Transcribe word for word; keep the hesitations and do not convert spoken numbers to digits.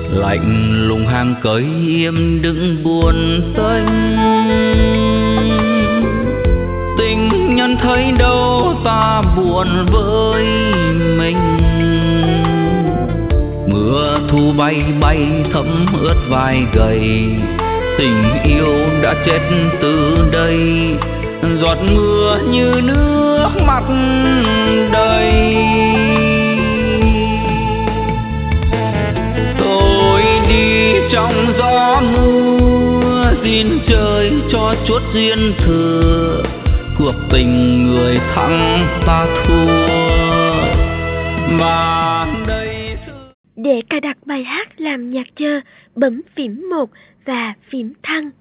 lạnh lùng hàng cây im đứng buồn tênh. Tình nhân thấy đâu ta buồn với mình, mưa thu bay bay thấm ướt vai gầy. Tình yêu đã chết từ đây, giọt mưa như nước mắt đầy. Tôi đi trong gió mưa, xin trời cho chút duyên thừa. Cuộc tình người thắng ta thua, và đây. Để cài đặt bài hát làm nhạc chờ, bấm phím một và phím thăng.